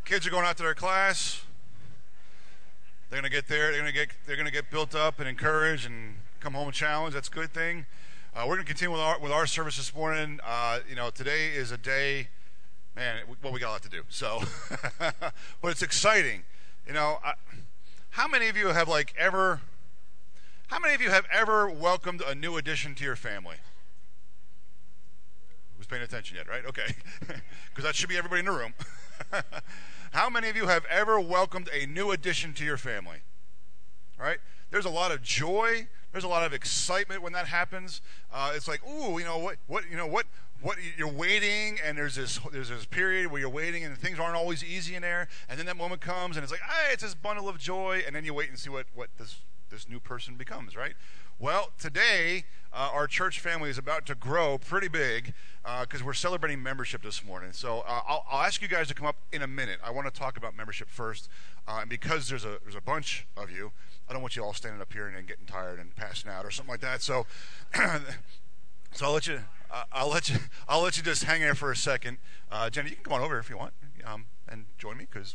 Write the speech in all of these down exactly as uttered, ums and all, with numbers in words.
Kids are going out to their class. They're going to get there. They're going to get. They're going to get built up and encouraged and come home challenged. That's a good thing. Uh, we're going to continue with our with our service this morning. Uh, you know, today is a day. Man, well, we got a lot to do. So, but it's exciting. You know, I, how many of you have like ever? How many of you have ever welcomed a new addition to your family? Who's paying attention yet? Right? Okay, because that should be everybody in the room. How many of you have ever welcomed a new addition to your family? Right? There's a lot of joy. There's a lot of excitement when that happens. Uh, it's like, ooh, you know what? What you know what? What you're waiting, and there's this there's this period where you're waiting, and things aren't always easy in there. And then that moment comes, and it's like, hey, it's this bundle of joy. And then you wait and see what what this this new person becomes. Right? Well, today uh, our church family is about to grow pretty big because uh, we're celebrating membership this morning. So uh, I'll, I'll ask you guys to come up in a minute. I want to talk about membership first, uh, and because there's a there's a bunch of you, I don't want you all standing up here and then getting tired and passing out or something like that. So, so I'll let you uh, I'll let you I'll let you just hang there for a second. Uh, Jenny, you can come on over if you want um, and join me because.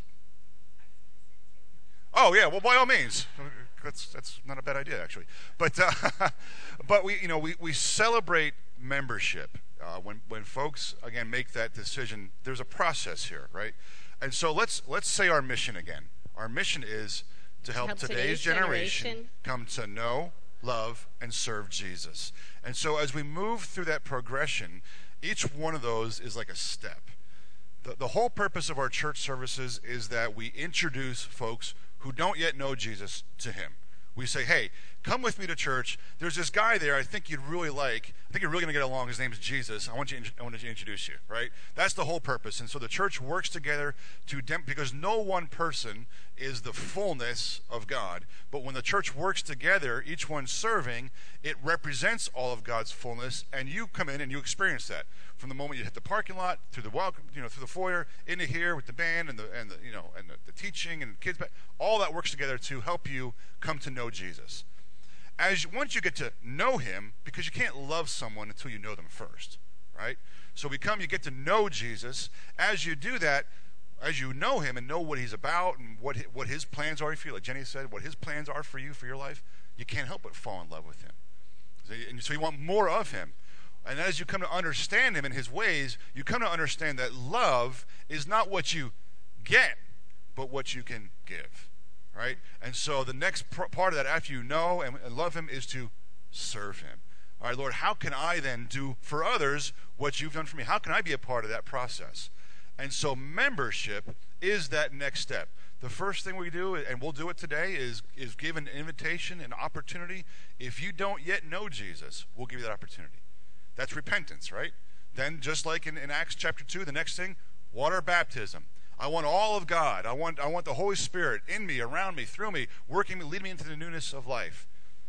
Oh yeah, well by all means. That's that's not a bad idea actually, but uh, but we you know we, we celebrate membership uh, when when folks again make that decision. There's a process here, right? And so let's let's say our mission again. Our mission is to help, help today's, today's generation, generation come to know, love, and serve Jesus. And so as we move through that progression, each one of those is like a step. The the whole purpose of our church services is that we introduce folks who don't yet know Jesus to him. We say, hey, come with me to church. There's this guy there I think you'd really like. I think you're really going to get along. His name is Jesus. I want you. I want to introduce you, right? That's the whole purpose. And so the church works together to dem- because no one person is the fullness of God. But when the church works together, each one serving, it represents all of God's fullness. And you come in and you experience that from the moment you hit the parking lot, through the welcome, you know, through the foyer, into here with the band and the and the you know and the, the teaching and the kids. All that works together to help you come to know Jesus. As you, once you get to know him, because you can't love someone until you know them first, right? So we come, you get to know Jesus. As you do that, as you know him and know what he's about and what his, what his plans are for you, like Jenny said, what his plans are for you, for your life, you can't help but fall in love with him. So, and so you want more of him. And as you come to understand him and his ways, you come to understand that love is not what you get, but what you can give. Right? And so the next pr- part of that, after you know and, and love him, is to serve him. All right, Lord, how can I then do for others what you've done for me? How can I be a part of that process? And so membership is that next step. The first thing we do, and we'll do it today, is, is give an invitation, an opportunity. If you don't yet know Jesus, we'll give you that opportunity. That's repentance, right? Then just like in, in Acts chapter two, the next thing, water baptism. I want all of God. I want I want the Holy Spirit in me, around me, through me, working me, leading me into the newness of life.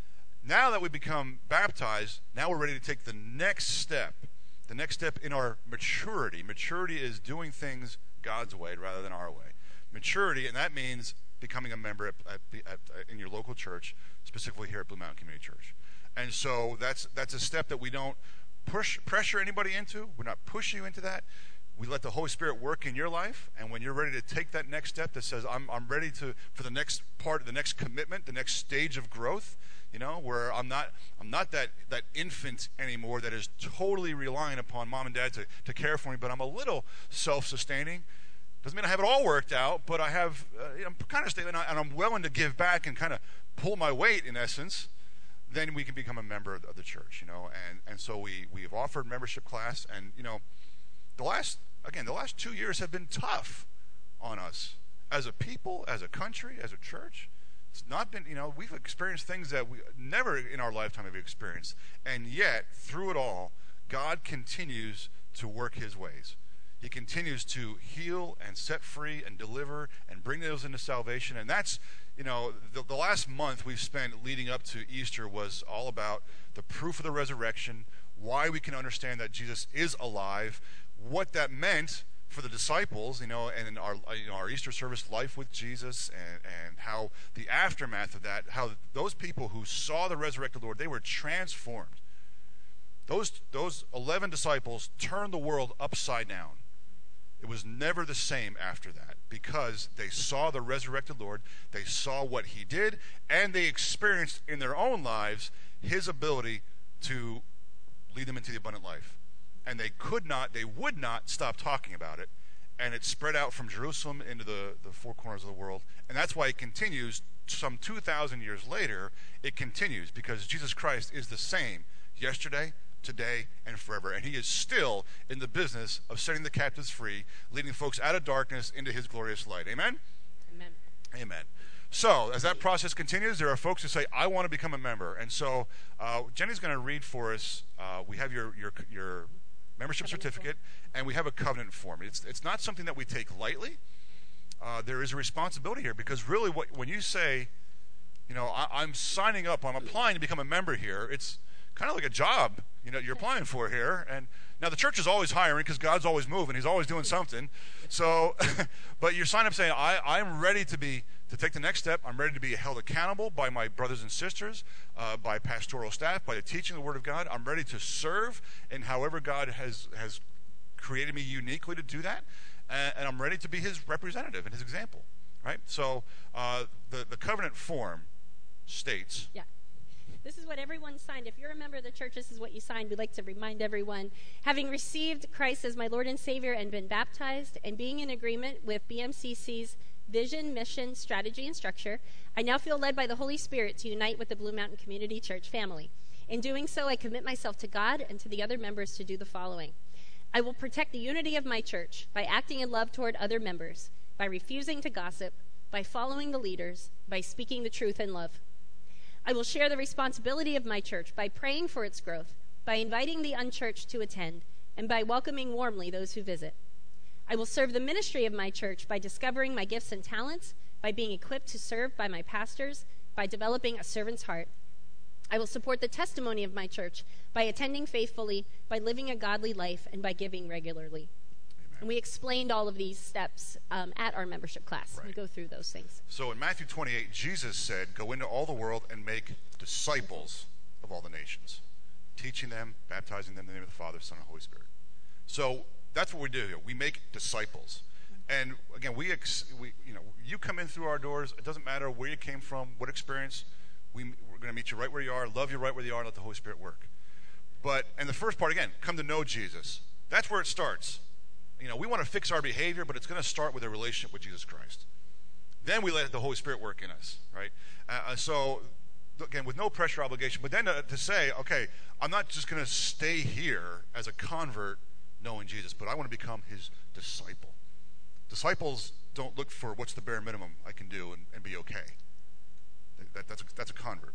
Now that we become baptized, now we're ready to take the next step. The next step in our maturity. Maturity is doing things God's way rather than our way. Maturity, and that means becoming a member at, at, at, in your local church, specifically here at Blue Mountain Community Church. And so that's that's a step that we don't push pressure anybody into. We're not pushing you into that. We let the Holy Spirit work in your life, and when you're ready to take that next step that says, I'm I'm ready to for the next part, the next commitment, the next stage of growth, you know, where I'm not I'm not that, that infant anymore that is totally relying upon mom and dad to, to care for me, but I'm a little self-sustaining. Doesn't mean I have it all worked out, but I have, uh, I'm kind of stable, and, I, and I'm willing to give back and kind of pull my weight, in essence. Then we can become a member of the church, you know, and, and so we, we have offered membership class, and, you know, The last, again, the last two years have been tough on us as a people, as a country, as a church. It's not been, you know, we've experienced things that we never in our lifetime have experienced. And yet, through it all, God continues to work his ways. He continues to heal and set free and deliver and bring those into salvation. And that's, you know, the, the last month we've spent leading up to Easter was all about the proof of the resurrection, why we can understand that Jesus is alive, what that meant for the disciples, you know, and in our you know our Easter service, life with Jesus, and, and how the aftermath of that, how those people who saw the resurrected Lord, they were transformed. Those those eleven disciples turned the world upside down. It was never the same after that because they saw the resurrected Lord, they saw what he did, and they experienced in their own lives his ability to lead them into the abundant life. And they could not, they would not stop talking about it. And it spread out from Jerusalem into the, the four corners of the world. And that's why it continues some two thousand years later. It continues because Jesus Christ is the same yesterday, today, and forever. And he is still in the business of setting the captives free, leading folks out of darkness into his glorious light. Amen? Amen. Amen. So, as that process continues, there are folks who say, I want to become a member. And so, uh, Jenny's going to read for us. Uh, we have your, your, your membership Covenant certificate, form. and we have a covenant form. It's, it's not something that we take lightly. Uh, there is a responsibility here because really what, when you say, you know, I, I'm signing up, I'm applying to become a member here, it's kind of like a job, you know, you're applying for here. And now the church is always hiring because God's always moving. He's always doing something. So, but you're signing up saying, I, I'm ready to be, to take the next step. I'm ready to be held accountable by my brothers and sisters, uh, by pastoral staff, by the teaching of the Word of God. I'm ready to serve in however God has, has created me uniquely to do that. And, and I'm ready to be his representative and his example, right? So uh, the, the covenant form states, Yeah. This is what everyone signed. If you're a member of the church, this is what you signed. We'd like to remind everyone. Having received Christ as my Lord and Savior and been baptized and being in agreement with B M C C's vision, mission, strategy, and structure, I now feel led by the Holy Spirit to unite with the Blue Mountain Community Church family. In doing so, I commit myself to God and to the other members to do the following. I will protect the unity of my church by acting in love toward other members, by refusing to gossip, by following the leaders, by speaking the truth in love. I will share the responsibility of my church by praying for its growth, by inviting the unchurched to attend, and by welcoming warmly those who visit. I will serve the ministry of my church by discovering my gifts and talents, by being equipped to serve by my pastors, by developing a servant's heart. I will support the testimony of my church by attending faithfully, by living a godly life, and by giving regularly. Amen. And we explained all of these steps um, at our membership class. Right. We go through those things. So in Matthew twenty-eight, Jesus said, go into all the world and make disciples of all the nations, teaching them, baptizing them in the name of the Father, Son, and Holy Spirit. So that's what we do here. We make disciples. And again, we, ex- we you know, you come in through our doors. It doesn't matter where you came from, what experience. We, we're going to meet you right where you are, love you right where you are, and let the Holy Spirit work. But, and the first part, again, come to know Jesus. That's where it starts. You know, we want to fix our behavior, but it's going to start with a relationship with Jesus Christ. Then we let the Holy Spirit work in us, right? Uh, so, again, with no pressure obligation, but then to, to say, okay, I'm not just going to stay here as a convert knowing Jesus, but I want to become his disciple. Disciples don't look for what's the bare minimum I can do and, and be okay. That, that's, a, that's a convert.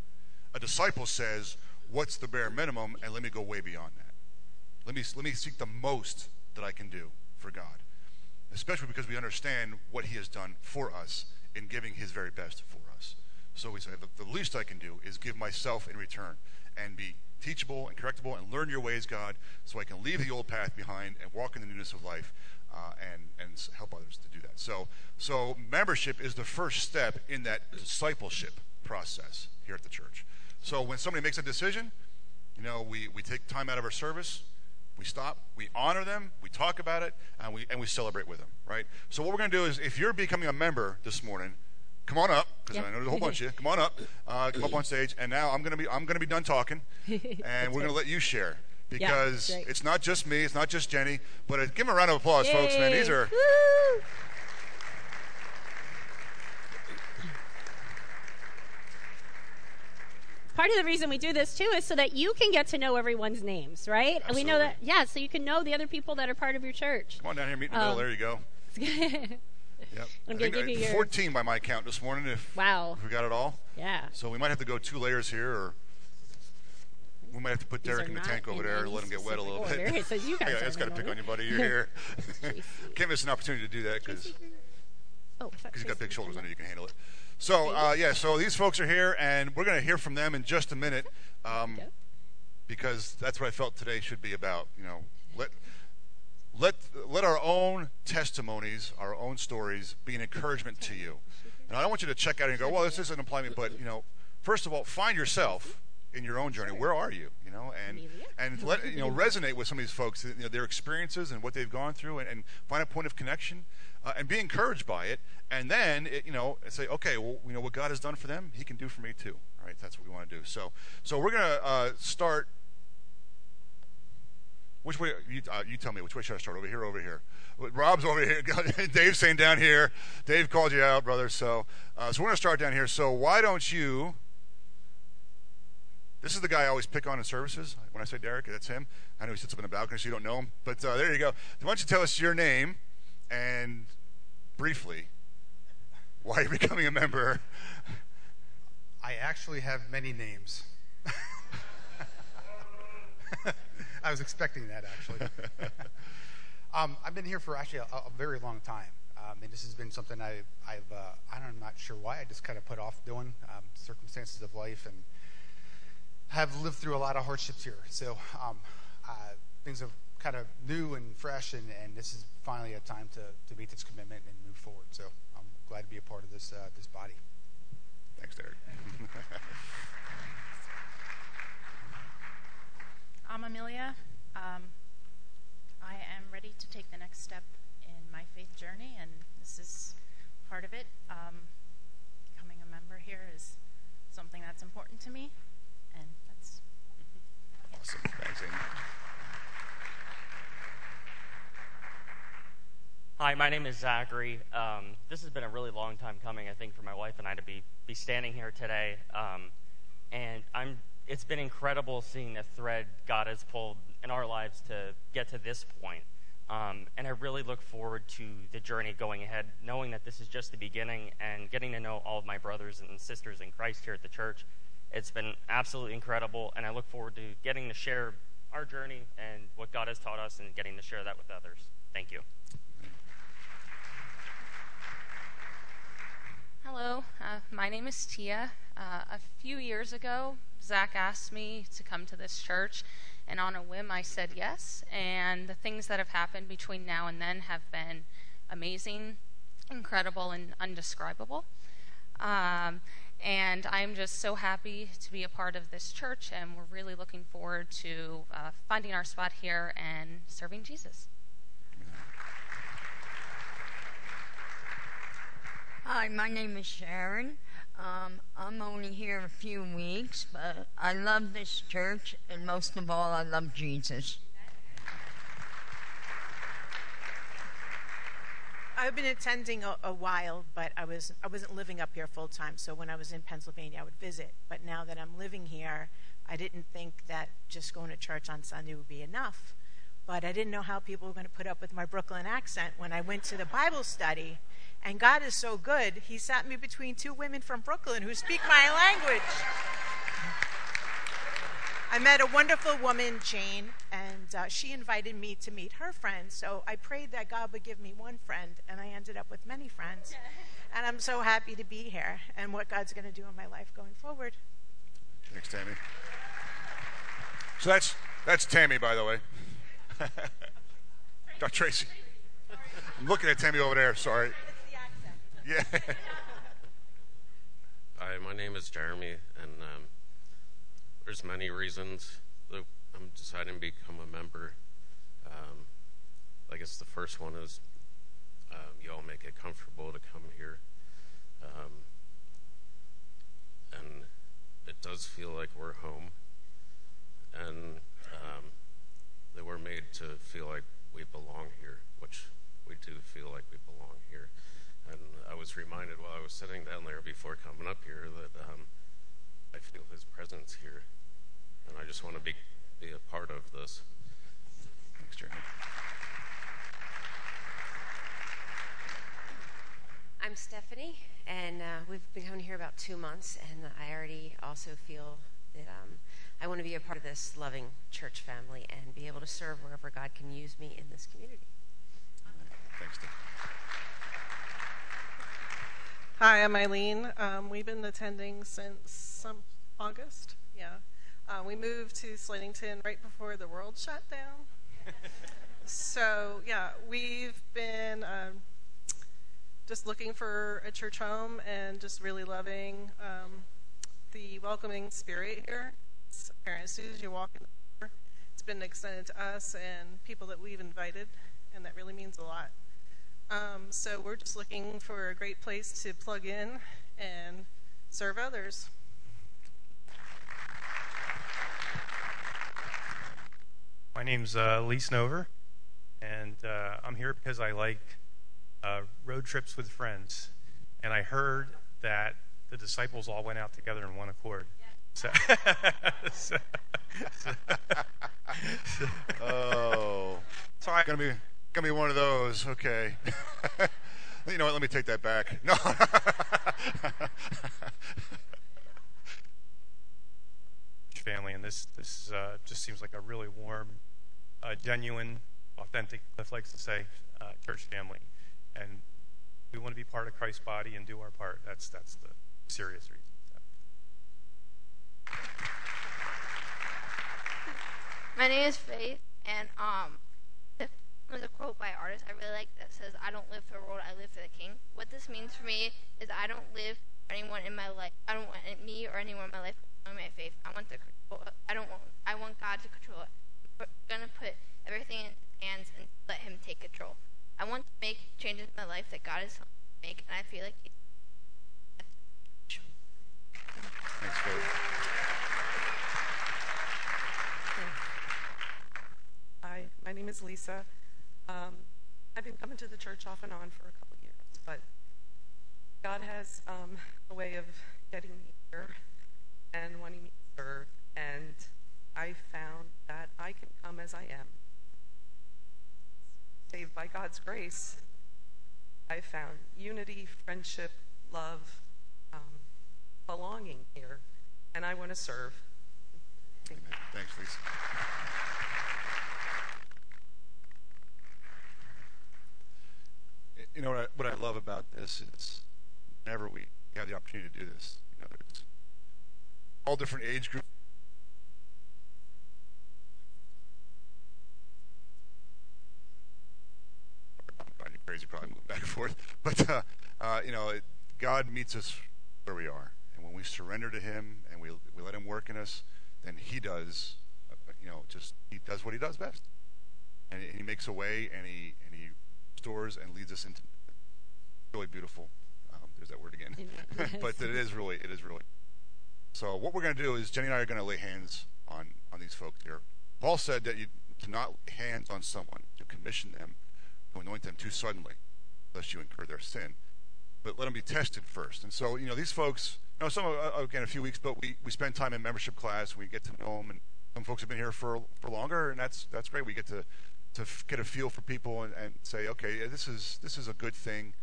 A disciple says, what's the bare minimum, and let me go way beyond that. Let me, let me seek the most that I can do for God, especially because we understand what he has done for us in giving his very best for us. So we say, the, the least I can do is give myself in return and be teachable and correctable and learn your ways, God, so I can leave the old path behind and walk in the newness of life uh, and, and help others to do that. So, so membership is the first step in that discipleship process here at the church. So when somebody makes a decision, you know, we, we take time out of our service, we stop, we honor them, we talk about it, and we and we celebrate with them, right? So what we're going to do is, if you're becoming a member this morning, come on up, because yeah. I know there's a whole bunch of you. Come on up, uh, come up on stage, and now I'm going to be I'm going to be done talking, and we're going to let you share, because yeah, it's not just me, it's not just Jenny, but uh, give them a round of applause, Yay. folks, man. These are. Woo! Part of the reason we do this, too, is so that you can get to know everyone's names, right? Absolutely. And we know that, yeah, so you can know the other people that are part of your church. Come on down here, meet in the Um, middle. There you go. Yep. I'm I going think to give I- you your... fourteen by my count this morning, if, Wow. if we got it all. Yeah. So we might have to go two layers here, or we might have to put These Derek are in the not tank over in there and any let him get wet a little specific bit. order. It says you guys yeah, are it's got to in pick on order. you, buddy. You're here. J C. Can't miss an opportunity to do that because Oh, you got big shoulders. I know you can handle it. So uh, yeah, so these folks are here, and we're going to hear from them in just a minute, um, Yep. because that's what I felt today should be about. You know, let let let our own testimonies, our own stories, be an encouragement to you. And I don't want you to check out and go, well, this doesn't apply to me, but you know, first of all, find yourself in your own journey. Sure. Where are you? You know, and Amelia? and let you know resonate with some of these folks, you know, their experiences and what they've gone through, and, and find a point of connection, uh, and be encouraged by it. And then it, you know say, okay, well, you know what God has done for them, He can do for me too. All right, that's what we want to do. So so we're gonna uh, start. Which way? You, uh, you tell me. Which way should I start? Over here, or over here? Rob's over here. Dave's saying down here. Dave called you out, brother. So, uh, so we're going to start down here. So why don't you? This is the guy I always pick on in services. When I say Derek, that's him. I know he sits up in the balcony, so you don't know him. But uh, there you go. Why don't you tell us your name and briefly why you're becoming a member? I actually have many names. I was expecting that, actually. um, I've been here for actually a, a very long time, um, and this has been something I, I've uh, I don't, I'm not sure why I just kind of put off doing, um, circumstances of life, and have lived through a lot of hardships here. So um, uh, things are kind of new and fresh, and, and this is finally a time to, to meet this commitment and move forward. So I'm glad to be a part of this uh, this body. Thanks, Derek. I'm Amelia. Um, I am ready to take the next step in my faith journey, and this is part of it. Um, becoming a member here is something that's important to me, and that's Awesome. Thanks, Amy. Hi, my name is Zachary. Um, this has been a really long time coming, I think, for my wife and I to be, be standing here today. Um, and I'm it's been incredible seeing the thread God has pulled in our lives to get to this point. Um, and I really look forward to the journey going ahead, knowing that this is just the beginning and getting to know all of my brothers and sisters in Christ here at the church. It's been absolutely incredible, and I look forward to getting to share our journey and what God has taught us and getting to share that with others. Thank you. Hello, uh, my name is Tia. Uh, a few years ago, Zach asked me to come to this church, and on a whim I said yes, and the things that have happened between now and then have been amazing, incredible, and undescribable. Um, and I'm just so happy to be a part of this church, and we're really looking forward to uh, finding our spot here and serving Jesus. Hi, my name is Sharon. Um, I'm only here a few weeks, but I love this church, and most of all, I love Jesus. I've been attending a, a while, but I was I wasn't living up here full time. So when I was in Pennsylvania, I would visit. But now that I'm living here, I didn't think that just going to church on Sunday would be enough. But I didn't know how people were going to put up with my Brooklyn accent when I went to the Bible study. And God is so good, He sat me between two women from Brooklyn who speak my language. I met a wonderful woman, Jane, and uh, she invited me to meet her friends. So I prayed that God would give me one friend, and I ended up with many friends. And I'm so happy to be here and what God's going to do in my life going forward. Thanks, Tammy. So that's that's Tammy, by the way. Doctor Tracy. I'm looking at Tammy over there. Sorry. Yeah. Hi, my name is Jeremy, and um, there's many reasons that I'm deciding to become a member. Um, I guess the first one is um, you all make it comfortable to come here, um, and it does feel like we're home, and um, that we're made to feel like we belong here, which we do feel like we belong here. And I was reminded while I was sitting down there before coming up here that um, I feel His presence here, and I just want to be be a part of this. Thanks, Jeremy. I'm Stephanie, and uh, we've been coming here about two months, and I already also feel that um, I want to be a part of this loving church family and be able to serve wherever God can use me in this community. Thanks, Steve. Hi, I'm Eileen. Um, we've been attending since some August. Yeah, uh, we moved to Slatington right before the world shut down. So yeah, we've been um, just looking for a church home and just really loving um, the welcoming spirit here. it's apparent as soon as you walk in the door, it's been extended to us and people that we've invited, and that really means a lot. Um, so we're just looking for a great place to plug in and serve others. My name's uh, Lee Snover, and uh, I'm here because I like uh, road trips with friends. And I heard that the disciples all went out together in one accord. So, so, so, oh, so I, gonna be gonna be one of those. Okay, you know what? Let me take that back. No. Family, and this this uh, just seems like a really warm, uh, genuine, authentic, Cliff likes to say, uh, church family, and we want to be part of Christ's body and do our part. That's that's the serious reason. My name is Faith, and um, there's a quote by an artist I really like that says, "I don't live for the world, I live for the King." What this means for me is I don't live for anyone in my life. I don't want me or anyone in my life to control my faith. I want the control. I don't want. I want God to control it. I'm gonna put everything in His hands and let Him take control. I want to make changes in my life that God is helping me make, and I feel like. Thanks, Faith. Hi, my name is Lisa. Um, I've been coming to the church off and on for a couple years, but God has um, a way of getting me here and wanting me to serve, and I found that I can come as I am. Saved by God's grace, I found unity, friendship, love, um, belonging here, and I want to serve. Thank Amen. Thanks, Lisa. You know what I, what I love about this is whenever we have the opportunity to do this, you know, there's all different age groups. I'm crazy, probably moving back and forth, but uh, uh, you know, it, God meets us where we are, and when we surrender to Him and we we let Him work in us, then He does, uh, you know, just He does what He does best, and He makes a way, and He and He restores and leads us into really beautiful. Um, there's that word again, yes. But it is really, it is really. So what we're going to do is Jenny and I are going to lay hands on on these folks here. Paul said that you to not lay hands on someone to commission them to anoint them too suddenly, lest you incur their sin. But let them be tested first. And so you know these folks. You know, some uh, again a few weeks, but we we spend time in membership class. We get to know them, and some folks have been here for for longer, and that's that's great. We get to. to f- get a feel for people and, and say, okay, yeah, this is this is a good thing.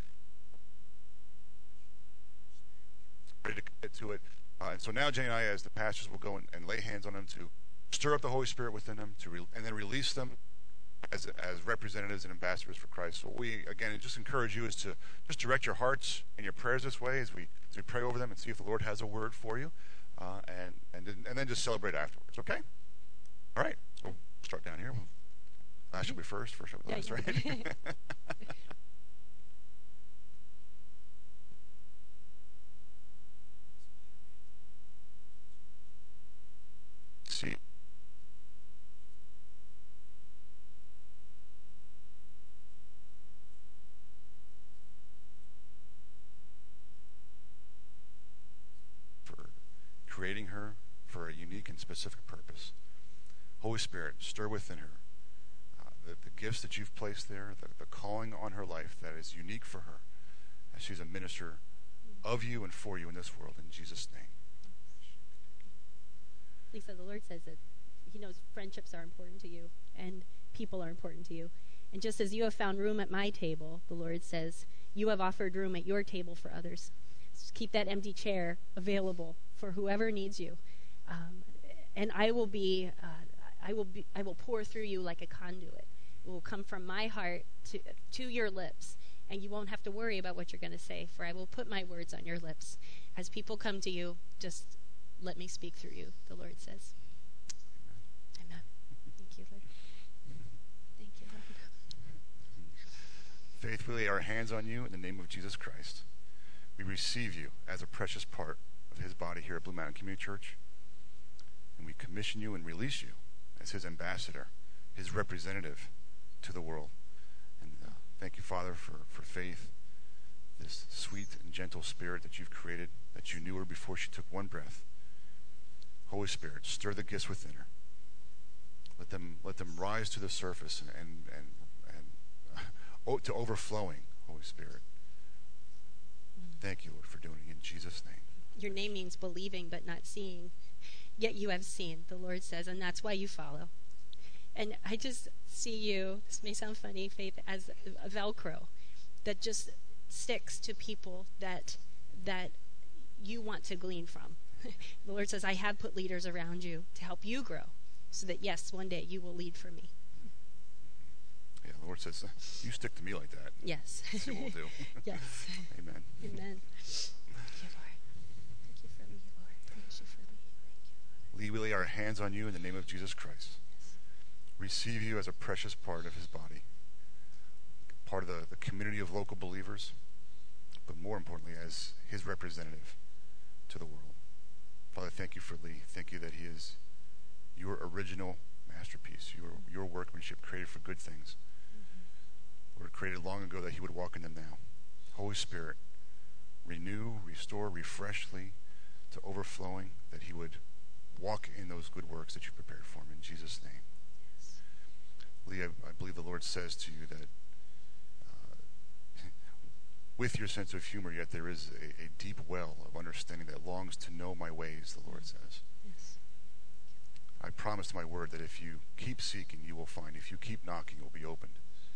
Ready to commit to it. Uh, and so now Jenny and I, as the pastors, will go and, and lay hands on them to stir up the Holy Spirit within them, to re- and then release them as as representatives and ambassadors for Christ. So we, again, just encourage you is to just direct your hearts and your prayers this way as we as we pray over them and see if the Lord has a word for you, uh, and and then, and then just celebrate afterwards. Okay? All right. So we'll start down here. We'll, I should be first. First, should be last, yeah, right? See. For creating her for a unique and specific purpose. Holy Spirit, stir within her. The, the gifts that you've placed there, the, the calling on her life that is unique for her, as she's a minister of you and for you in this world, in Jesus' name. Lisa, the Lord says that He knows friendships are important to you and people are important to you. And just as you have found room at my table, the Lord says, you have offered room at your table for others. So keep that empty chair available for whoever needs you. Um, and I will be, uh, I will be, I will pour through you like a conduit. It will come from my heart to to your lips, and you won't have to worry about what you're going to say, for I will put my words on your lips. As people come to you, just let me speak through you, the Lord says. Amen. Amen. Thank you, Lord. Thank you, Lord. Faith, we lay our hands on you in the name of Jesus Christ. We receive you as a precious part of His body here at Blue Mountain Community Church. And we commission you and release you as his ambassador, his representative to the world. And uh, thank you, Father, for, for Faith, this sweet and gentle spirit that you've created, that you knew her before she took one breath. Holy Spirit, stir the gifts within her. Let them let them rise to the surface and and and, and uh, to overflowing. Holy Spirit, thank you, Lord, for doing it in Jesus' name. Your name means believing but not seeing. Yet you have seen, the Lord says, and that's why you follow. And I just see you, this may sound funny, Faith, as a Velcro that just sticks to people that that you want to glean from. The Lord says, I have put leaders around you to help you grow so that, yes, one day you will lead for me. Yeah, the Lord says, you stick to me like that. Yes. See what we'll do. Yes. Amen. Amen. Thank you, Lord. Thank you for me, Lord. Thank you for me. Thank you, Lee, we lay our hands on you in the name of Jesus Christ. Yes. Receive you as a precious part of his body, part of the, the community of local believers, but more importantly, as his representative to the world. Father, thank you for Lee. Thank you that he is your original masterpiece, your your workmanship created for good things. Mm-hmm. Lord, created long ago that he would walk in them now. Holy Spirit, renew, restore, refresh Lee to overflowing, that he would walk in those good works that you prepared for him in Jesus' name. Yes. Lee, I, I believe the Lord says to you that with your sense of humor, yet there is a, a deep well of understanding that longs to know my ways, the Lord says. Yes. I promise my word that if you keep seeking, you will find. If you keep knocking, it will be opened.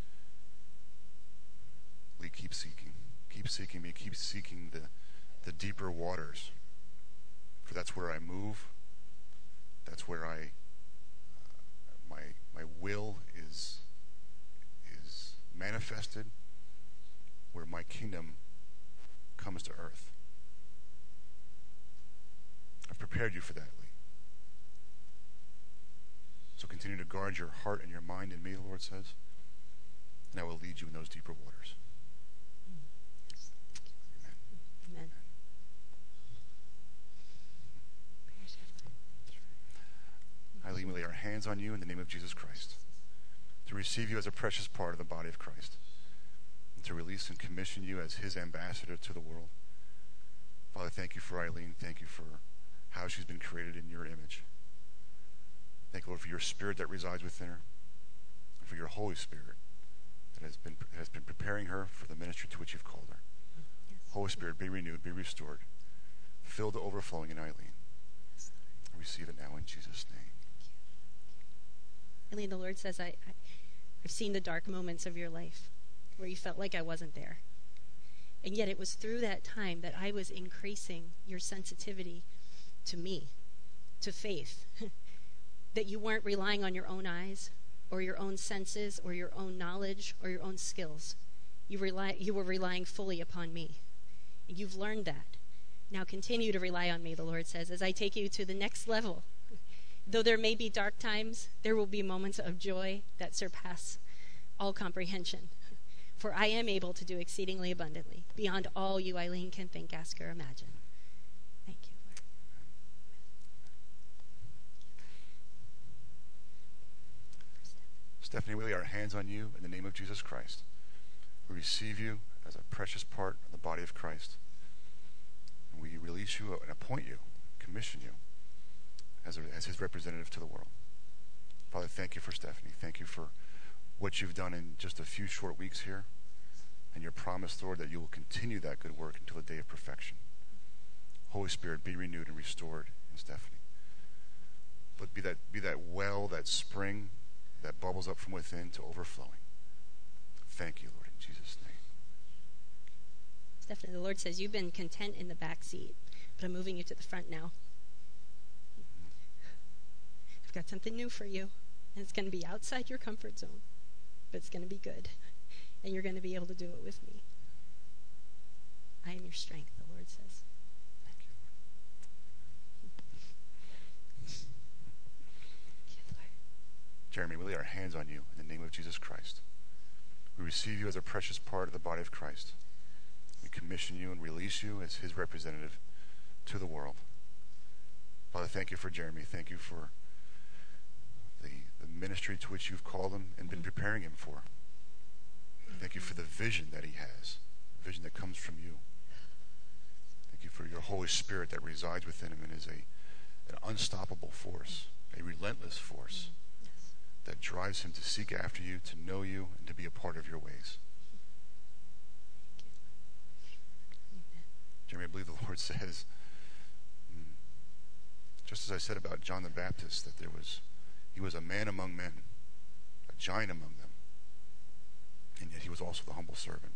Lee, keep seeking. Keep seeking me. Keep seeking the, the deeper waters. For that's where I move. That's where I, uh, my my will is is manifested. Where my kingdom comes to earth. I've prepared you for that, Lee. So continue to guard your heart and your mind in me, the Lord says, and I will lead you in those deeper waters. Amen. Amen. Eileen, we lay our hands on you in the name of Jesus Christ to receive you as a precious part of the body of Christ, to release and commission you as his ambassador to the world. Father, thank you for Eileen. Thank you for how she's been created in your image. Thank you, Lord, for your spirit that resides within her, and for your Holy Spirit that has been has been preparing her for the ministry to which you've called her. Yes. Holy Spirit, be renewed, be restored, fill to overflowing in Eileen. Yes, I receive it now in Jesus' name. Eileen, the Lord says, I, I, I've seen the dark moments of your life where you felt like I wasn't there. And yet it was through that time that I was increasing your sensitivity to me, to faith, that you weren't relying on your own eyes or your own senses or your own knowledge or your own skills. You, rely, you were relying fully upon me. And you've learned that. Now continue to rely on me, the Lord says, as I take you to the next level. Though there may be dark times, there will be moments of joy that surpass all comprehension. For I am able to do exceedingly abundantly, beyond all you, Eileen, can think, ask, or imagine. Thank you, Lord. Stephanie, we lay our hands on you in the name of Jesus Christ. We receive you as a precious part of the body of Christ. And we release you and appoint you, commission you as, a, as his representative to the world. Father, thank you for Stephanie. Thank you for what you've done in just a few short weeks here, and your promise, Lord, that you will continue that good work until the day of perfection. Holy Spirit, be renewed and restored in Stephanie. But be that be that well, that spring that bubbles up from within to overflowing. Thank you, Lord, in Jesus' name. Stephanie, the Lord says you've been content in the back seat, but I'm moving you to the front now. I've got something new for you, and it's going to be outside your comfort zone. But it's going to be good, and you're going to be able to do it with me. I am your strength, the Lord says. Thank you, Lord. Jeremy, we lay our hands on you in the name of Jesus Christ. We receive you as a precious part of the body of Christ. We commission you and release you as his representative to the world. Father, thank you for Jeremy. Thank you for the, the ministry to which you've called him and been preparing him for. Thank you for the vision that he has, a vision that comes from you. Thank you for your Holy Spirit that resides within him and is a an unstoppable force, a relentless force that drives him to seek after you, to know you, and to be a part of your ways. Jeremy, I believe the Lord says, mm, just as I said about John the Baptist, that there was, he was a man among men, a giant among them, and yet he was also the humble servant.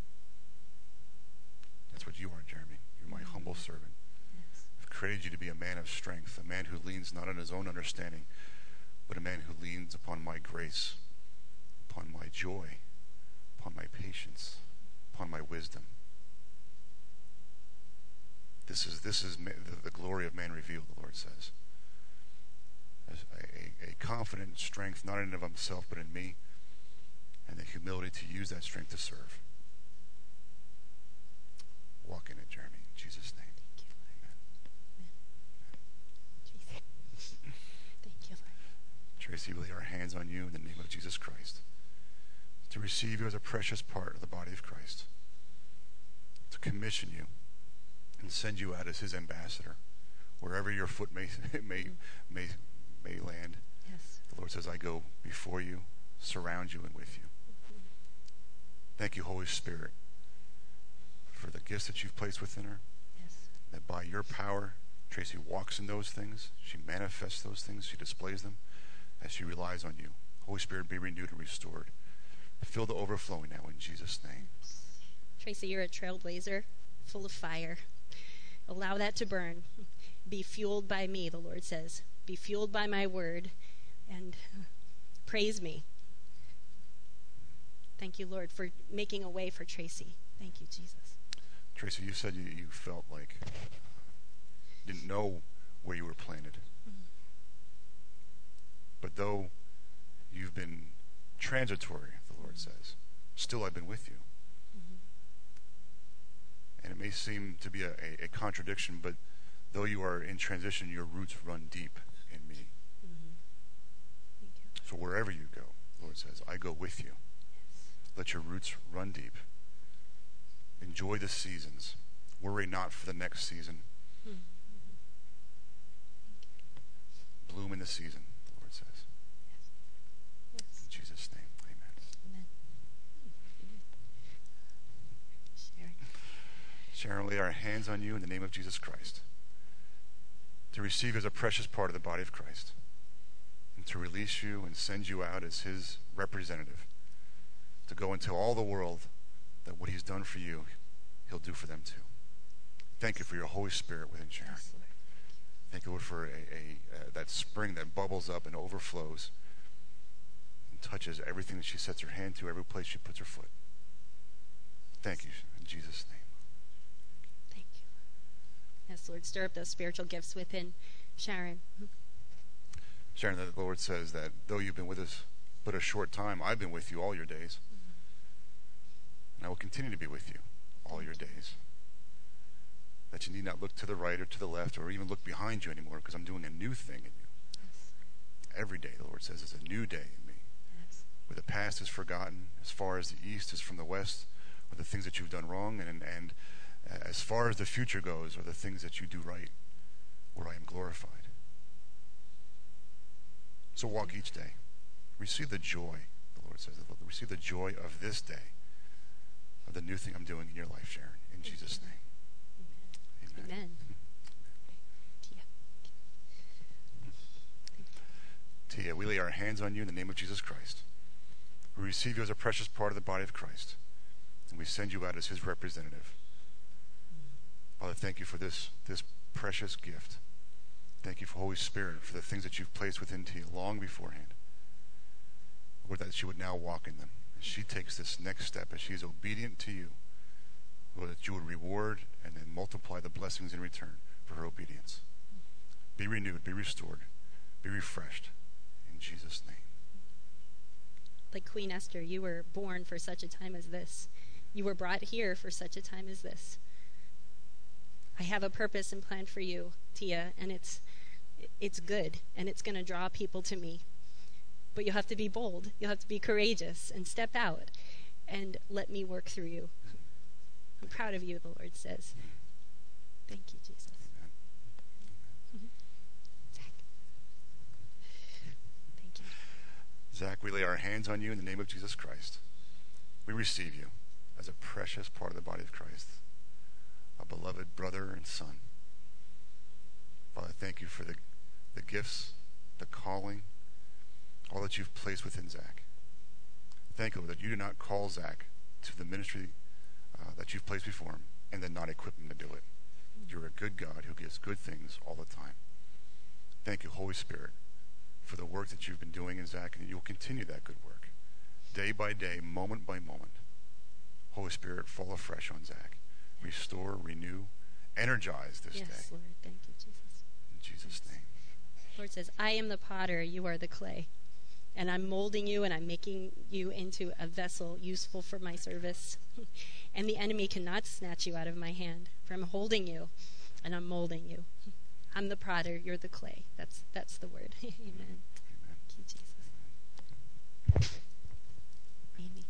That's what you are, Jeremy. You're my humble servant. I've created you to be a man of strength, a man who leans not on his own understanding, but a man who leans upon my grace, upon my joy, upon my patience, upon my wisdom. This is this is ma- the, the glory of man revealed, the Lord says. As a, a, a confident strength, not in and of himself, but in me, and the humility to use that strength to serve. Walk in it, Jeremy, in Jesus' name. Tracy, we lay our hands on you in the name of Jesus Christ to receive you as a precious part of the body of Christ, to commission you and send you out as his ambassador wherever your foot may may may may land. Yes. The Lord says, I go before you, surround you, and with you. Thank you, Holy Spirit, for the gifts that you've placed within her. Yes. That by your power, Tracy walks in those things, she manifests those things, she displays them as she relies on you. Holy Spirit, be renewed and restored. Fill the overflowing now in Jesus' name. Tracy, you're a trailblazer, full of fire. Allow that to burn. Be fueled by me, the Lord says. Be fueled by my word, and praise me. Thank you, Lord, for making a way for Tracy. Thank you, Jesus. Tracy, you said you, you felt like you didn't know where you were planted. But though you've been transitory, the Lord says, still I've been with you. Mm-hmm. And it may seem to be a, a, a contradiction, but though you are in transition, your roots run deep in me. Mm-hmm. Thank you. So wherever you go, the Lord says, I go with you. Yes. Let your roots run deep. Enjoy the seasons. Worry not for the next season. Mm-hmm. Bloom in the season. Says. Yes. Yes. In Jesus' name, amen. Amen. Sharon. Sharon, lay our hands on you in the name of Jesus Christ to receive you as a precious part of the body of Christ and to release you and send you out as his representative to go and tell all the world that what he's done for you, he'll do for them too. Thank you for your Holy Spirit within Sharon. Yes, Lord. Thank you, Lord, for a, a uh, that spring that bubbles up and overflows and touches everything that she sets her hand to, every place she puts her foot. Thank you, in Jesus' name. Thank you. Yes, Lord, stir up those spiritual gifts within Sharon. Sharon, the Lord says that though you've been with us but a short time, I've been with you all your days. Mm-hmm. And I will continue to be with you all your days. That you need not look to the right or to the left or even look behind you anymore, because I'm doing a new thing in you. Yes. Every day, the Lord says, is a new day in me. Yes. Where the past is forgotten, as far as the east is from the west, or the things that you've done wrong, and, and as far as the future goes, are the things that you do right, where I am glorified. So walk each day. Receive the joy, the Lord says, receive the joy of this day, of the new thing I'm doing in your life, Sharon, in Jesus' name. Amen. Amen. Tia. Tia, we lay our hands on you in the name of Jesus Christ. We receive you as a precious part of the body of Christ, and we send you out as his representative. Father, thank you for this, this precious gift. Thank you for Holy Spirit, for the things that you've placed within Tia long beforehand. Lord, that she would now walk in them. As she takes this next step, as she is obedient to you, Lord, that you would reward and then multiply the blessings in return for her obedience. Be renewed, be restored, be refreshed. In Jesus' name. Like Queen Esther, you were born for such a time as this. You were brought here for such a time as this. I have a purpose and plan for you, Tia, and it's it's good, and it's going to draw people to me. But you'll have to be bold. You'll have to be courageous and step out and let me work through you. I'm proud of you, the Lord says. Thank you, Jesus. Mm-hmm. Zach. Thank you. Zach, we lay our hands on you in the name of Jesus Christ. We receive you as a precious part of the body of Christ, a beloved brother and son. Father, thank you for the, the gifts, the calling, all that you've placed within Zach. Thank you, Lord, that you do not call Zach to the ministry uh, that you've placed before him and then not equip him to do it. You're a good God who gives good things all the time. Thank you, Holy Spirit, for the work that you've been doing in Zach, and you'll continue that good work day by day, moment by moment. Holy Spirit, fall afresh on Zach. Restore, renew, energize this yes, day. Yes, Lord. Thank you, Jesus. In Jesus' yes. name. The Lord says, I am the potter, you are the clay. And I'm molding you and I'm making you into a vessel useful for my service. And the enemy cannot snatch you out of my hand, for I'm holding you and I'm molding you. I'm the potter, you're the clay. That's that's the word. Amen. Amen. Thank you, Jesus. Amen. Amy.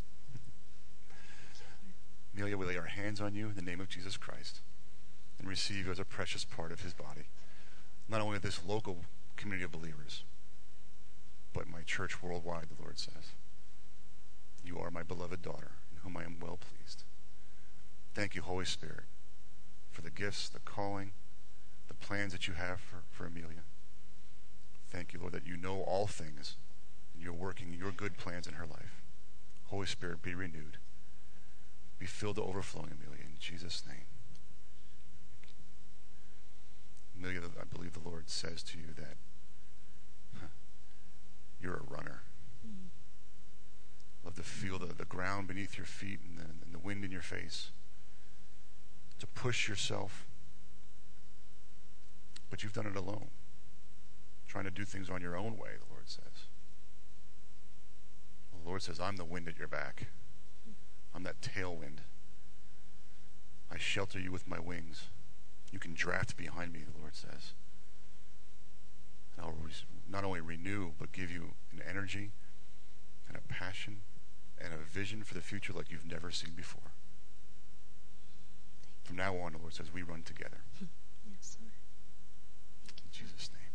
Amelia, we lay our hands on you in the name of Jesus Christ and receive you as a precious part of his body. Not only of this local community of believers, but my church worldwide, the Lord says. You are my beloved daughter, in whom I am well pleased. Thank you, Holy Spirit, for the gifts, the calling, the plans that you have for, for Amelia. Thank you, Lord, that you know all things, and you're working your good plans in her life. Holy Spirit, be renewed. Be filled to overflowing, Amelia, in Jesus' name. Amelia, I believe the Lord says to you that huh, you're a runner. Mm-hmm. Love to feel the, the ground beneath your feet and the, and the wind in your face. To push yourself. But you've done it alone. Trying to do things on your own way, the Lord says. The Lord says, I'm the wind at your back. I'm that tailwind. I shelter you with my wings. You can draft behind me, the Lord says. And I'll not only renew, but give you an energy and a passion and a vision for the future like you've never seen before. From now on, the Lord says, we run together. Yes, Lord. In Jesus' name.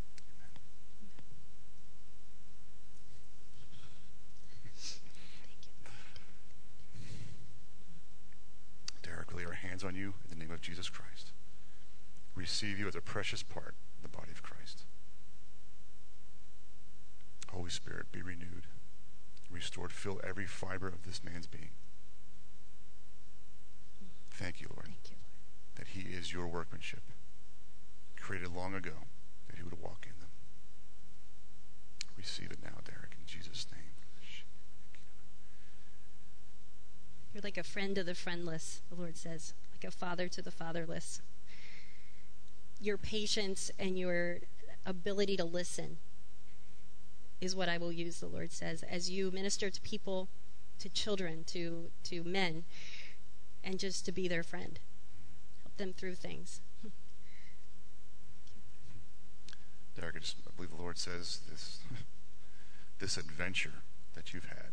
Derek, we lay our hands on you in the name of Jesus Christ. Receive you as a precious part of the body of Christ. Holy Spirit, be renewed, restored, fill every fiber of this man's being. Thank you, Lord, Thank you, Lord. that he is your workmanship, created long ago, that he would walk in them. Receive it now, Derek, in Jesus' name. You're like a friend to the friendless, the Lord says, like a father to the fatherless. Your patience and your ability to listen is what I will use, the Lord says, as you minister to people, to children, to, to men, and just to be their friend. Help them through things. Derek, I just I believe the Lord says this, this adventure that you've had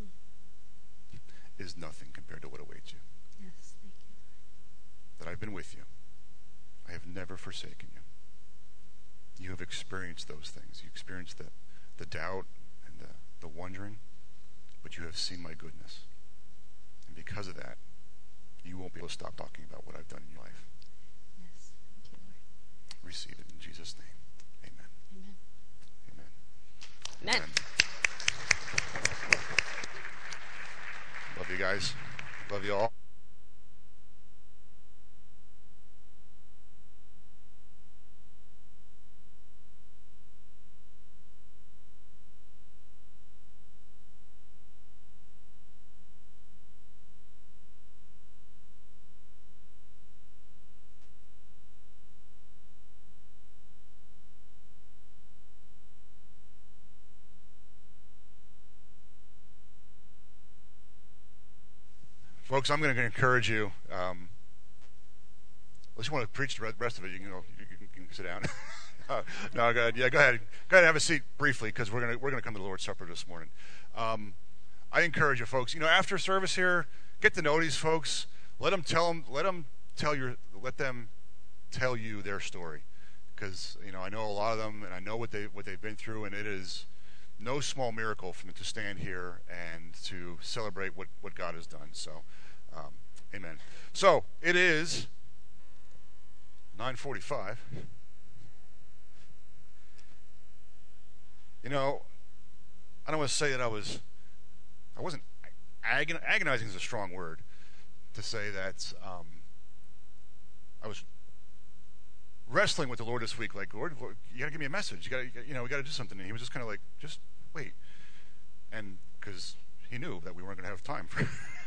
is nothing compared to what awaits you. Yes, thank you. That I've been with you. I have never forsaken you. You have experienced those things. You experienced the, the doubt and the, the wondering, but you have seen my goodness. And because of that, you won't be able to stop talking about what I've done in your life. Yes, thank you, Lord. Receive it in Jesus' name. Amen. Amen. Amen. Amen. Love you guys. Love you all. Folks, I'm going to encourage you. Um, unless you want to preach the rest of it, you can go. You can, you can sit down. no, go ahead. Yeah, go ahead. Go ahead and have a seat briefly because we're gonna we're gonna come to the Lord's Supper this morning. Um, I encourage you, folks. You know, after service here, get to know these folks. Let them tell them. Let them tell your. Let them tell you their story, because you know I know a lot of them, and I know what they what they've been through, and it is no small miracle for them to stand here and to celebrate what what God has done. So, um, amen. So it is nine forty-five. You know, I don't want to say that I was, I wasn't, agon- agonizing is a strong word to say that um, I was wrestling with the Lord this week, like, Lord, Lord you got to give me a message. You got to, you know, we got to do something. And he was just kind of like, just wait. And because he knew that we weren't going to have time for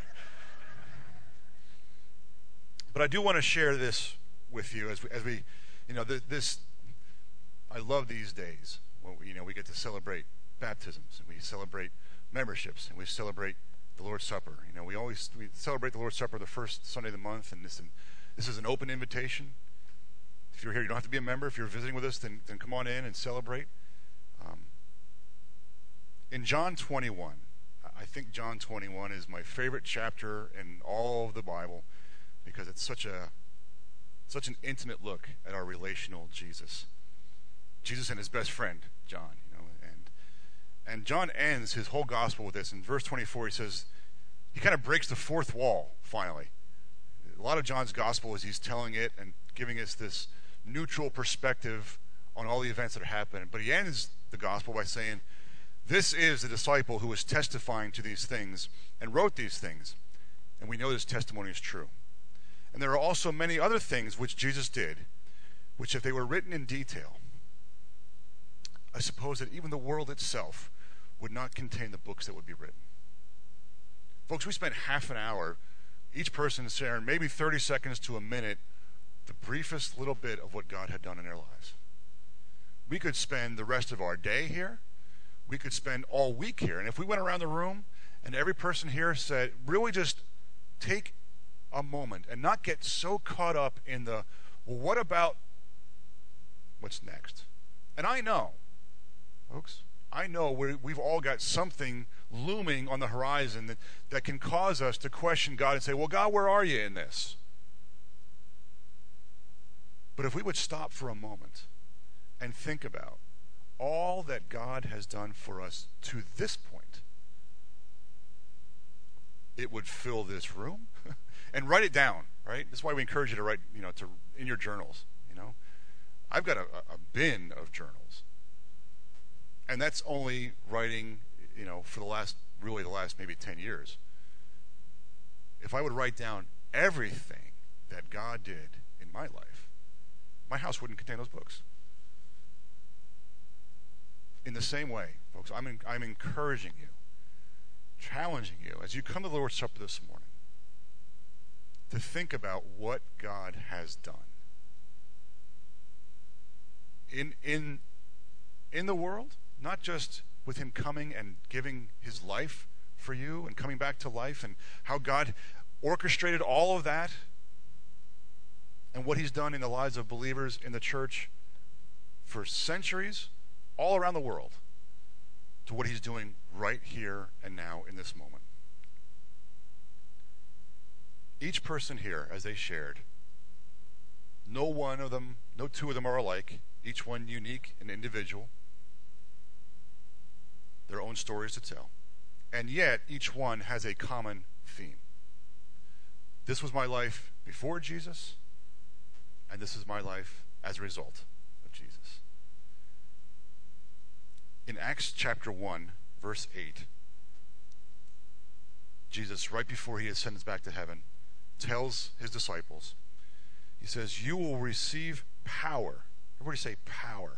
But I do want to share this with you as we, as we you know, th- this, I love these days. Well, you know, we get to celebrate baptisms, and we celebrate memberships, and we celebrate the Lord's Supper. You know, we always we celebrate the Lord's Supper the first Sunday of the month, and this, and this is an open invitation. If you're here, you don't have to be a member. If you're visiting with us, then, then come on in and celebrate. Um, in John twenty-one, I think John twenty-one is my favorite chapter in all of the Bible because it's such a such an intimate look at our relational Jesus. Jesus and his best friend, John, you know, and and John ends his whole gospel with this. In verse twenty-four, he says, he kind of breaks the fourth wall, finally. A lot of John's gospel is he's telling it and giving us this neutral perspective on all the events that are happening. But he ends the gospel by saying, this is the disciple who was testifying to these things and wrote these things. And we know this testimony is true. And there are also many other things which Jesus did, which if they were written in detail, I suppose that even the world itself would not contain the books that would be written. Folks, we spent half an hour, each person sharing maybe thirty seconds to a minute, the briefest little bit of what God had done in their lives. We could spend the rest of our day here. We could spend all week here. And if we went around the room and every person here said, really just take a moment and not get so caught up in the, well, what about what's next? And I know, folks, I know we're, we've all got something looming on the horizon that, that can cause us to question God and say, well, God, where are you in this? But if we would stop for a moment and think about all that God has done for us to this point, it would fill this room. And write it down, right? That's why we encourage you to write, you know, to in your journals, you know. I've got a, a bin of journals. And that's only writing, you know, for the last, really the last maybe ten years. If I would write down everything that God did in my life, my house wouldn't contain those books. In the same way, folks, I'm, in, I'm encouraging you, challenging you, as you come to the Lord's Supper this morning, to think about what God has done. In, in, in the world, not just with him coming and giving his life for you and coming back to life, and how God orchestrated all of that and what he's done in the lives of believers in the church for centuries all around the world, to what he's doing right here and now in this moment. Each person here, as they shared, no one of them, no two of them are alike, each one unique and individual, their own stories to tell. And yet, each one has a common theme. This was my life before Jesus, and this is my life as a result of Jesus. In Acts chapter one, verse eight, Jesus, right before he ascends back to heaven, tells his disciples, he says, you will receive power. Everybody say power.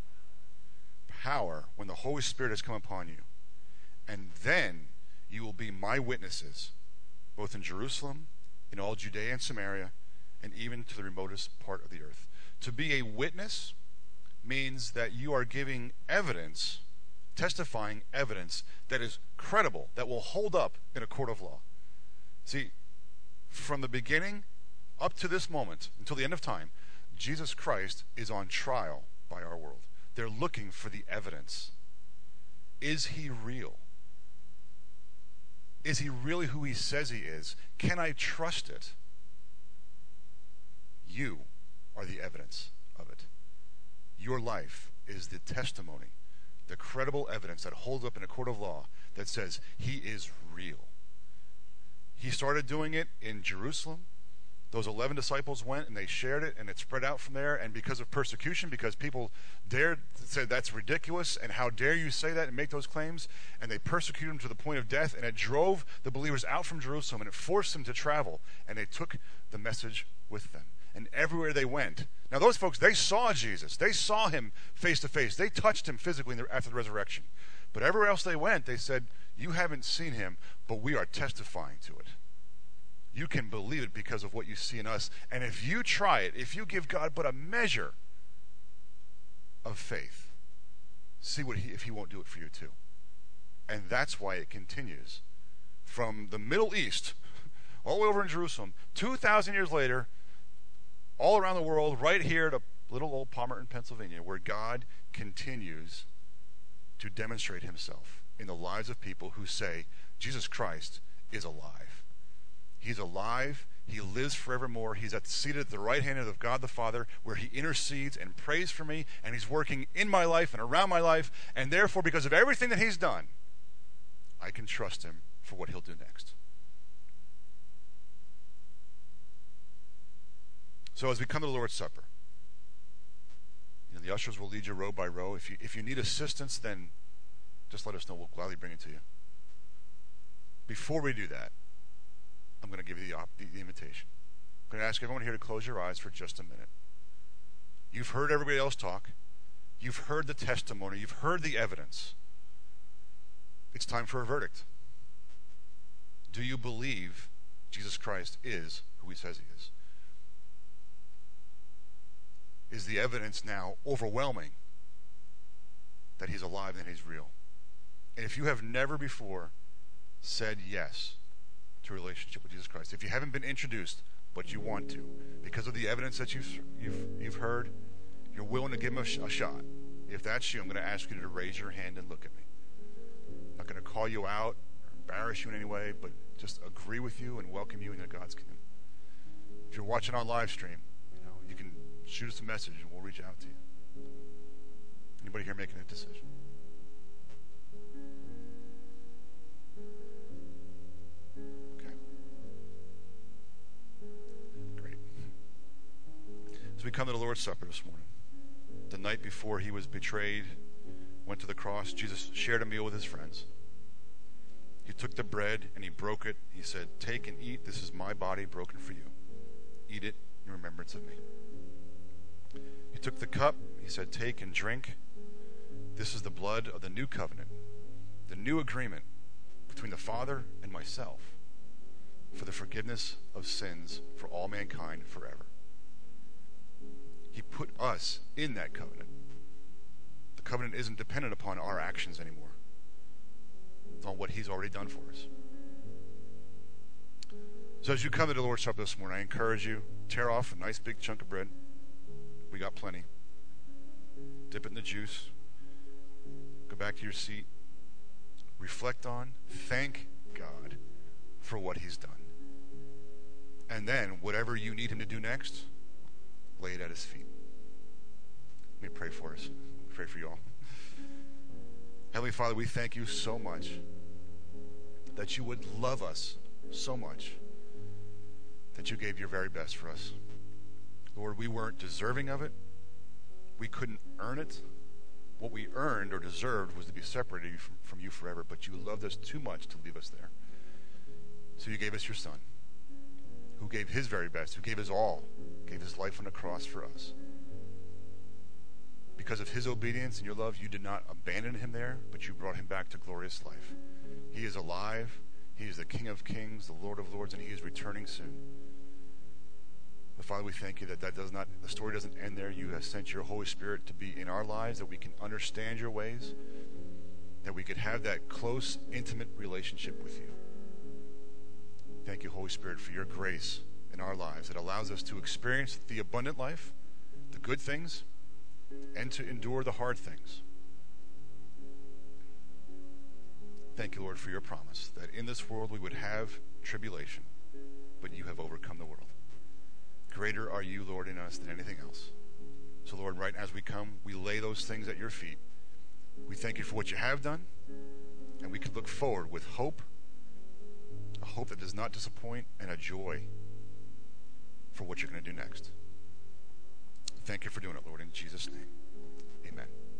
Power when the Holy Spirit has come upon you. And then you will be my witnesses, both in Jerusalem, in all Judea and Samaria, and even to the remotest part of the earth. To be a witness means that you are giving evidence, testifying evidence that is credible, that will hold up in a court of law. See, from the beginning up to this moment, until the end of time, Jesus Christ is on trial by our world. They're looking for the evidence. Is he real? Is he really who he says he is? Can I trust it? You are the evidence of it. Your life is the testimony, the credible evidence that holds up in a court of law that says he is real. He started doing it in Jerusalem. Those eleven disciples went and they shared it, and it spread out from there. And because of persecution, because people dared to say that's ridiculous, and how dare you say that and make those claims, and they persecuted him to the point of death, and it drove the believers out from Jerusalem, and it forced them to travel, and they took the message with them. And everywhere they went, now those folks, they saw Jesus. They saw him face to face. They touched him physically after the resurrection. But everywhere else they went, they said, you haven't seen him, but we are testifying to it. You can believe it because of what you see in us. And if you try it, if you give God but a measure of faith, see what he, if he won't do it for you too. And that's why it continues from the Middle East all the way over in Jerusalem, two thousand years later, all around the world, right here to little old Palmerton, Pennsylvania, where God continues to demonstrate himself in the lives of people who say Jesus Christ is alive. He's alive. He lives forevermore. He's at, seated at the right hand of God the Father, where he intercedes and prays for me, and he's working in my life and around my life, and therefore, because of everything that he's done, I can trust him for what he'll do next. So as we come to the Lord's Supper, you know, the ushers will lead you row by row. If you, if you need assistance, then just let us know. We'll gladly bring it to you. Before we do that, I'm going to give you the, op- the, the invitation. I'm going to ask everyone here to close your eyes for just a minute. You've heard everybody else talk. You've heard the testimony. You've heard the evidence. It's time for a verdict. Do you believe Jesus Christ is who he says he is? Is the evidence now overwhelming that he's alive and he's real? And if you have never before said yes to a relationship with Jesus Christ, if you haven't been introduced but you want to, because of the evidence that you've you've, you've heard, you're willing to give him a, sh- a shot. If that's you, I'm going to ask you to raise your hand and look at me. I'm not going to call you out or embarrass you in any way, but just agree with you and welcome you into God's kingdom. If you're watching on live stream, you know, you can shoot us a message and we'll reach out to you. Anybody here making a decision? Okay. Great. As we come to the Lord's Supper this morning, the night before he was betrayed, went to the cross, Jesus shared a meal with his friends. He took the bread and he broke it. He said, "Take and eat. This is my body broken for you. Eat it in remembrance of me." He took the cup. He said, "Take and drink. This is the blood of the new covenant, the new agreement between the Father and myself for the forgiveness of sins for all mankind forever." He put us in that covenant. The covenant isn't dependent upon our actions anymore. It's on what he's already done for us. So as you come to the Lord's Supper this morning, I encourage you, tear off a nice big chunk of bread. We got plenty. Dip it in the juice. Go back to your seat. Reflect on, thank God for what he's done. And then, whatever you need him to do next, lay it at his feet. Let me pray for us. Pray for you all. Heavenly Father, we thank you so much that you would love us so much that you gave your very best for us. Lord, we weren't deserving of it. We couldn't earn it. What we earned or deserved was to be separated from you forever, but you loved us too much to leave us there. So you gave us your Son, who gave his very best, who gave his all, gave his life on the cross for us. Because of his obedience and your love, you did not abandon him there, but you brought him back to glorious life. He is alive. He is the King of kings, the Lord of lords, and he is returning soon. But Father, we thank you that that does not, the story doesn't end there. You have sent your Holy Spirit to be in our lives, that we can understand your ways, that we could have that close, intimate relationship with you. Thank you, Holy Spirit, for your grace in our lives that allows us to experience the abundant life, the good things, and to endure the hard things. Thank you, Lord, for your promise that in this world we would have tribulation, but you have overcome the world. Greater are you, Lord, in us than anything else. So, Lord, right as we come, we lay those things at your feet. We thank you for what you have done, and we can look forward with hope, a hope that does not disappoint, and a joy for what you're going to do next. Thank you for doing it, Lord, in Jesus' name. Amen.